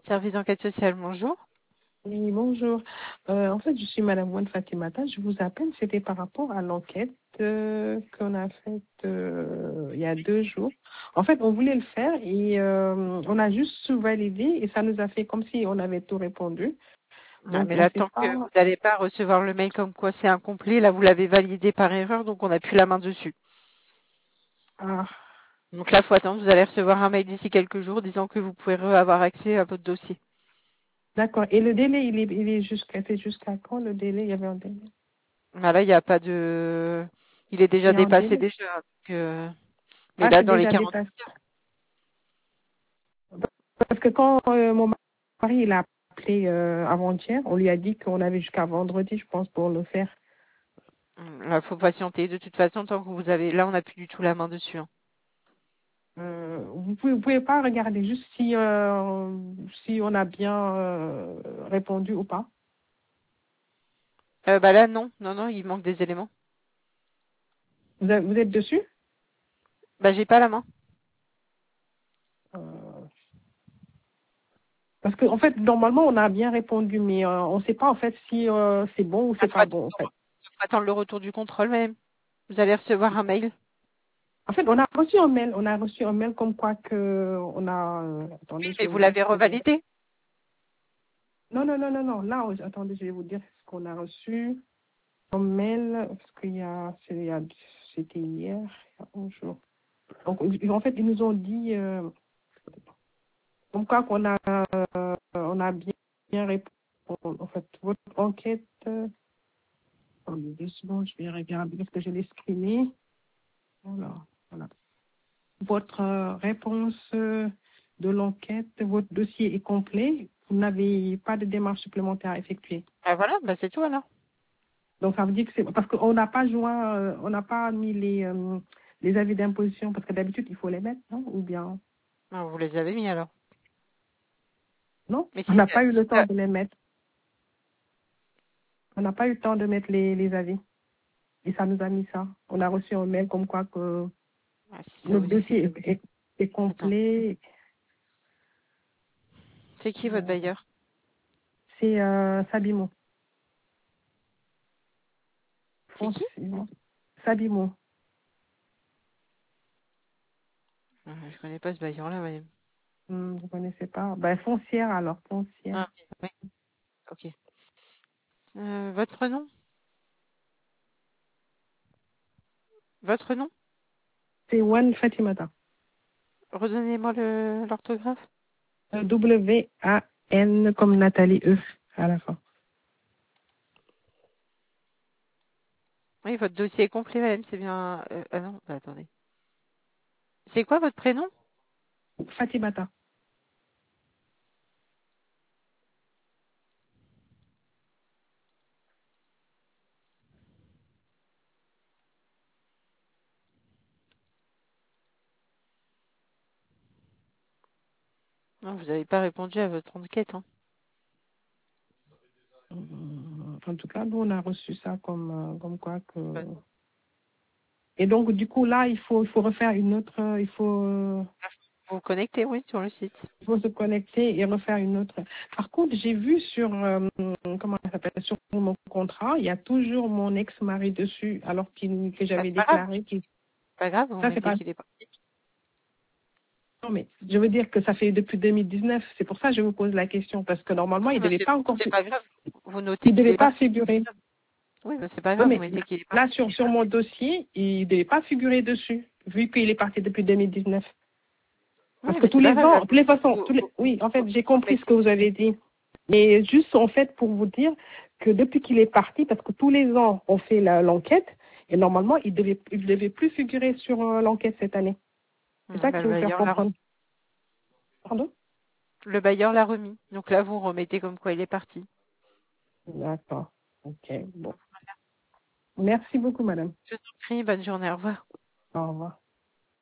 Service d'enquête sociale, bonjour. Oui, bonjour. En fait, je suis Madame Wan Fatimata. Je vous appelle, c'était par rapport à l'enquête qu'on a faite il y a 2 jours. En fait, on voulait le faire et on a juste sous-validé et ça nous a fait comme si on avait tout répondu. Ah, Donc, mais on là, ne sait tant que pas. vous n'allez pas recevoir le mail comme quoi c'est incomplet, là, vous l'avez validé par erreur, donc on n'a plus la main dessus. Ah, Donc là, faut attendre, vous allez recevoir un mail d'ici quelques jours disant que vous pouvez avoir accès à votre dossier. d'accord. Et le délai, c'est jusqu'à quand le délai? Il y avait un délai. Ah, là, il n'y a pas de... Il est déjà Il y a un dépassé délai? déjà. Mais Ah, là, c'est dans les déjà 48 dépassé. Parce que quand mon mari il a appelé avant-hier, on lui a dit qu'on avait jusqu'à vendredi, je pense, pour le faire. heures, là, faut patienter. De toute façon, tant que vous avez... Là, on n'a plus du tout la main dessus, hein. Vous pouvez pas regarder juste si on a bien répondu ou pas. Bah là, non. Non, non, il manque des éléments. Vous êtes dessus? Bah, j'ai pas la main. Euh, Parce que en fait, normalement, on a bien répondu, mais on ne sait pas en fait si c'est bon ou Il c'est faut pas bon en fait. attendre le retour du contrôle même. Vous allez recevoir un mail. En fait, on a reçu un mail comme quoi que on a. Attendez, je Et vais vous vous dire l'avez ce que j'ai. revalidé? Non, non, non, non, non. Là, attendez, je vais vous dire ce qu'on a reçu comme mail parce c'était hier, il y a 11 jours. Donc, en fait, ils nous ont dit. Comme quoi on a bien répondu. En fait, votre enquête, attendez 2 secondes, je vais regarder parce que je l'ai screené. Alors, voilà. Votre réponse de l'enquête, votre dossier est complet. Vous n'avez pas de démarche supplémentaire à effectuer. Ah voilà, bah c'est tout alors. Donc, ça veut dire que c'est parce qu'on n'a pas joint, on n'a pas mis les avis d'imposition parce que d'habitude, il faut les mettre, non? Ou bien, Ah, vous les avez mis alors. non? Mais On si, n'a pas eu le temps de les mettre. On n'a pas eu le temps de mettre les avis. Et ça nous a mis ça. On a reçu un mail comme quoi que si ça vous notre dit c'est dossier qui? est Attends, complet. c'est qui votre bailleur? C'est Sabimo. C'est qui? Sabimo. Je connais pas ce bailleur-là, madame. Vous connaissez pas? Ben, foncière alors, foncière. Ah, oui, ok. Votre nom? Votre nom? C'est Wan Fatimata. Redonnez-moi l'orthographe. W-A-N comme Nathalie E à la fin. Oui, votre dossier est complet, madame, c'est bien. Ah non, bah, attendez. C'est quoi votre prénom? Fatimata. Non, vous n'avez pas répondu à votre enquête, hein. En tout cas, nous, on a reçu ça comme quoi que. Et donc, du coup, là, il faut refaire une autre. Vous vous connectez, oui, sur le site. Il faut se connecter et refaire une autre. Par contre, j'ai vu sur, comment ça s'appelle, sur mon contrat, il y a toujours mon ex-mari dessus, alors que Bah, j'avais c'est pas grave. déclaré qu'il. Pas grave, vous Ça, c'est mettez pas. qu'il est parti. Non, mais je veux dire que ça fait depuis 2019. C'est pour ça que je vous pose la question, parce que normalement, il Non, ne bah, devait pas encore. c'est pas grave. Vous notez Il qu'il devait est pas parti. figurer. Oui, bah, c'est pas Oui, grave, vous mais mettez qu'il est là, parti. sur mon dossier, il ne devait pas figurer dessus, vu qu'il est parti depuis 2019. Oui, Parce que mais tous c'est pas les grave. ans, de toutes les façons, Vous, vous, oui, en fait, j'ai vous compris ce mettez- que vous avez dit. Mais juste, en fait, pour vous dire que depuis qu'il est parti, parce que tous les ans, on fait l'enquête, et normalement, il devait plus figurer sur l'enquête cette année. C'est ça Bah, que je veux faire comprendre. Pardon? le bailleur l'a remis. Donc là, vous remettez comme quoi il est parti. D'accord. Ok, bon. Merci beaucoup, madame. Je vous en prie, bonne journée, au revoir. Au revoir.